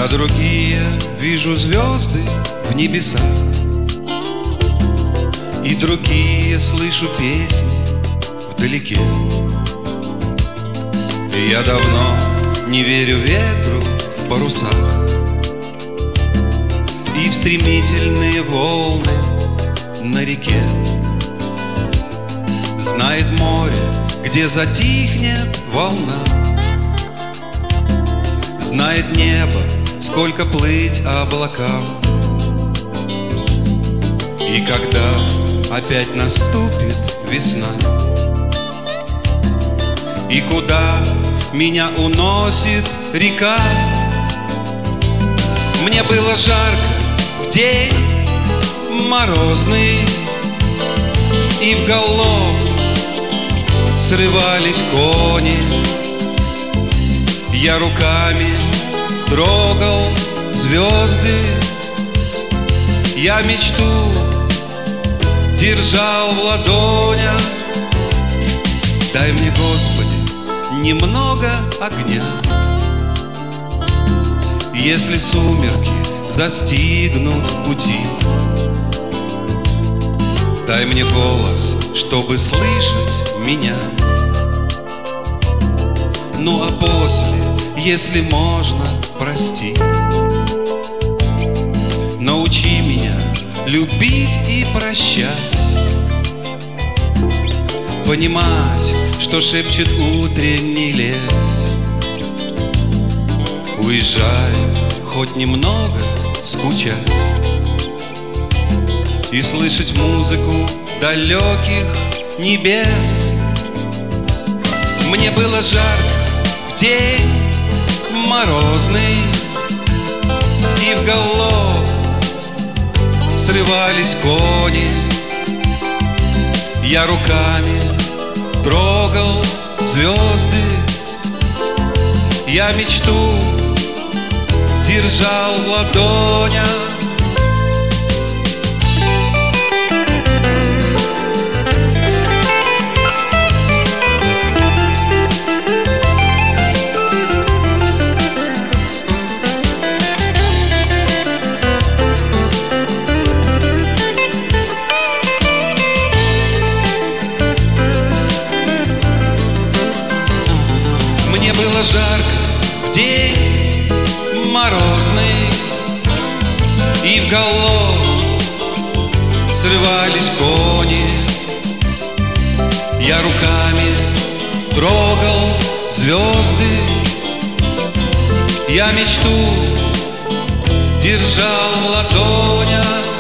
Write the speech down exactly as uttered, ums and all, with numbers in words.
Я другие вижу звезды в небесах, и другие слышу песни вдалеке. И я давно не верю ветру в парусах и в стремительные волны на реке. Знает море, где затихнет волна, знает небо, сколько плыть облакам. И когда опять наступит весна, и куда меня уносит река, мне было жарко в день морозный, и в галоп срывались кони. Я руками трогал звезды, я мечту держал в ладонях. Дай мне, Господи, немного огня, если сумерки застигнут в пути. Дай мне голос, чтобы слышать меня. Ну а после, если можно, прости. Научи меня любить и прощать, понимать, что шепчет утренний лес. Уезжай, хоть немного скучать, и слышать музыку далеких небес. Мне было жарко в день морозный, и в галоп срывались кони. Я руками трогал звезды, я мечту держал в ладонях. Мне было жарко в день морозный, и в галоп срывались кони. Я руками трогал звезды, я мечту держал в ладонях.